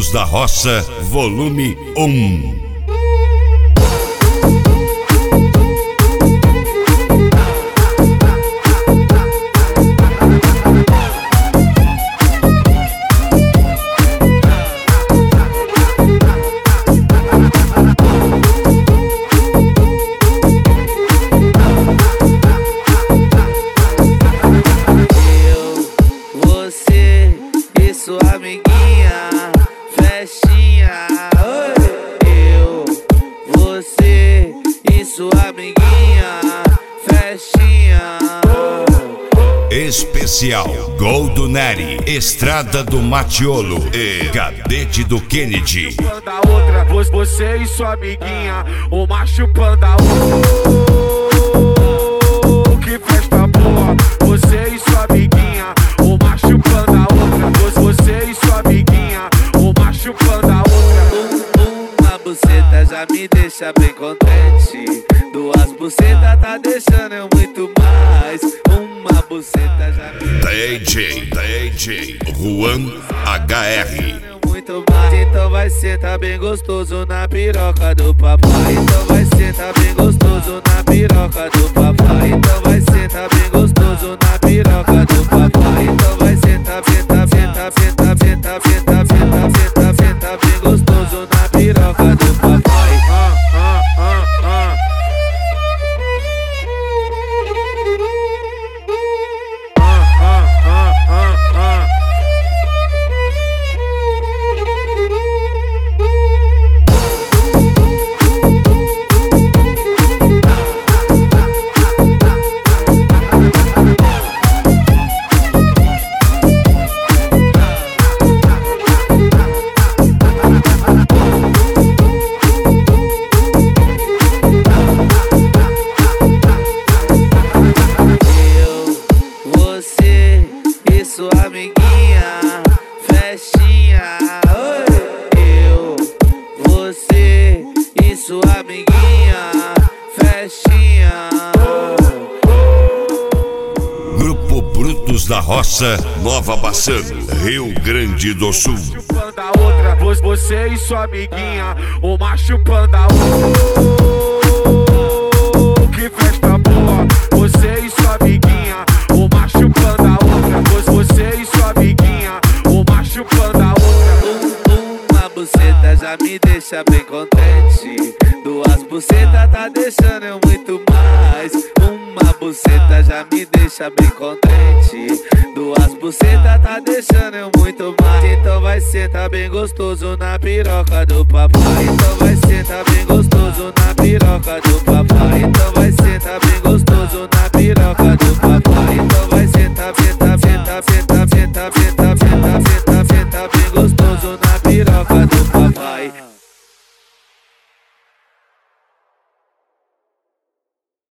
Brutos da Roça, volume 1. Sua amiguinha, festinha. Eu, você e sua amiguinha, festinha. Especial Gol do Nery, Estrada do Matiolo e Cadete do Kennedy. Da outra, você e sua amiguinha, uma chupando a outra. Que festa boa, você e sua amiguinha, uma chupando a outra. Você e sua amiguinha, uma chupando a outra. Uma buceta já me deixa bem contente. Duas bucetas tá deixando eu muito mais. Uma buceta já me DJ Juan HR. Muito mais. Então vai sentar bem gostoso na piroca do papai. Então vai sentar bem gostoso na piroca do papai. Então vai sentar bem gostoso na piroca do papai. Então vai sentar, senta, senta, senta, senta, senta, senta, senta, senta bem gostoso na piroca do papai. Sua amiguinha, festinha. Eu, você e sua amiguinha, festinha. Grupo Brutos da Roça, Nova Bassano, Rio Grande do Sul. Chupando a outra, você e sua amiguinha, uma chupando a outra. Que festa boa, você e sua amiguinha, uma chupando a outra. Você e sua amiguinha, uma chupando a outra. Uma buceta já me deixa bem contente. Duas bucetas tá deixando eu muito mais. Uma buceta já me deixa bem contente. Duas bucetas tá deixando eu muito mais. Então vai sentar bem gostoso na piroca do papai. Então vai sentar bem gostoso na piroca do papai. Então